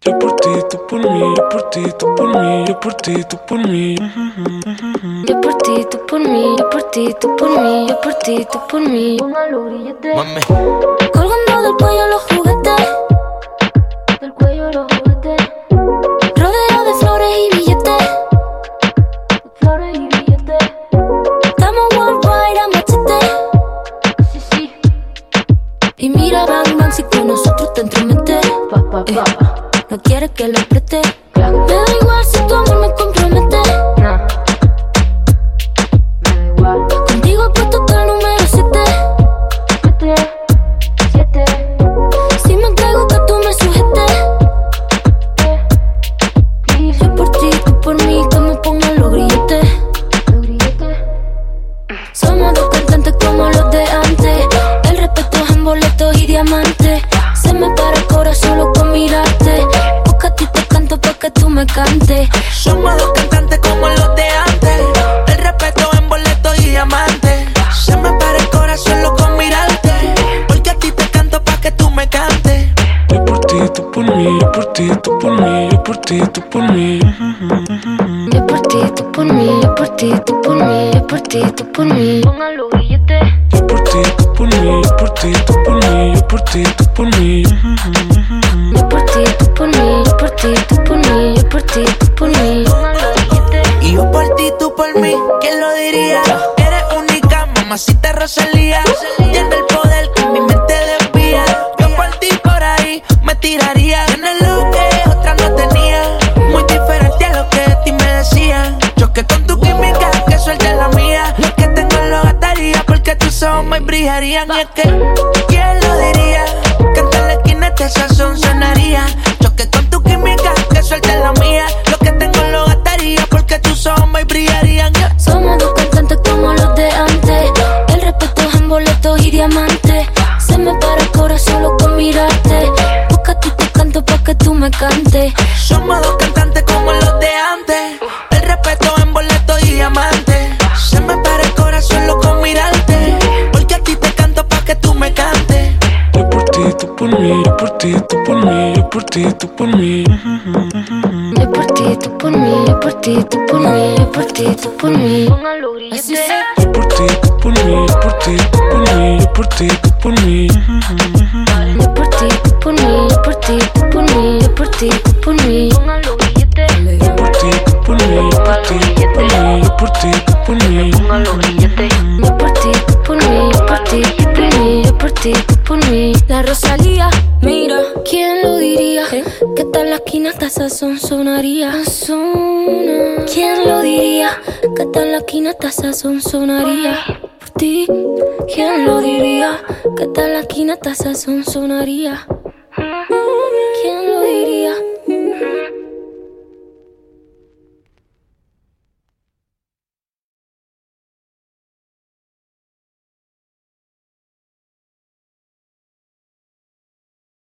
Yo por ti, tú por mí, yo por ti, tú por mí, yo por ti, tú por mí. Yo por ti, tú por mí, yo por ti, tú por mí, yo por ti, tú por mí. Póngalo grillete. Mami. Colgando del cuello los juguetes, del cuello los juguetes. Rodeo de flores y billetes, flores y billetes. Estamos worldwide a machete. Sí, sí. Y mira, bang, bang, si con nosotros te entrometes. No quieres que lo apriete. Me da igual si tu amor me compromete. No. Me da igual. Contigo puesto hasta el número 7. 7. Si me entrego que tú me sujetes. Yo por ti, tú por mí, que me pongan los grilletes. Somos dos cantantes como los de antes. El respeto es en boletos y diamantes. Se me para el corazón solo con mirarte. Porque a ti te canto pa' que tú me cantes. Somos dos cantantes como los de antes. El respeto en boleto y diamante. Se me para el corazón solo con mirarte. Porque a ti te canto pa' que tú me cantes. Yo por ti, tú por mí, yo por ti, tú por mí, yo por ti, tú por mí. Yo por ti, tú por mí, yo por ti, tú por mí, yo por ti, tú por mí. Pongan los grilletes. Yo por ti, tú por mí, yo por ti, tú por mí, yo por ti, tú por mí. Yo por ti, tú por mí, yo por ti, tú por mí, yo por ti, tú por mí. Pongan los grilletes. Y yo por ti, tú por mí, ¿quién lo diría? Eres única, mamacita Rosalía. Tiene el poder que mi mente desvía. Yo por ti por ahí me tiraría. Tienes lo que otra no tenía. Muy diferente a lo que de ti me decían. Choque con tu química, que suelte la mía. Lo que tengo lo gastaría porque tus ojos me brillarían. Y es que, ¿quién lo diría? Que en la esquina este sazón sonaría. Choque con tu química, que suelte la mía. Lo que tengo lo gastaría porque tus ojos me brillarían. Somos dos cantantes como los de antes. El respeto es en boletos y diamantes. Se me para el corazón solo con mirarte. Porque a ti te canto pa' que tú me cantes. Somos dos cantantes como los de antes. El respeto en boleto y diamante. Se me para el corazón solo con mirarte. Porque a ti te canto pa' que tú me cantes. Yo por ti, tú por mí, yo por ti, tú por mí, yo por ti, tú por mí. Yo por ti, tú por mí, yo por ti, tú por mí, yo por ti, tú por mí. Pongan los Así grilletes. sea. Yo por ti, tú por mí, yo por ti, tú por mí, yo por ti, tú por mí. Yo por ti, tú por mí, yo por ti, tú por mí, yo por ti, tú por mí. Pongan los grilletes. Yo por ti, tú por mí, yo por ti, tú por mí, yo por ti, tú por mí. Pongan los grilletes. Yo por ti, tú por mí, yo por ti, tú por mí, yo por ti, tú por mí. La Rosalía, mira, ¿quién lo diría? Que tal la esquina hasta sazón sonaría. ¿Quién lo diría? Que tal la esquina hasta sazón sonaría. Por ti, ¿quién lo diría? Que tal la esquina hasta sazón sonaría.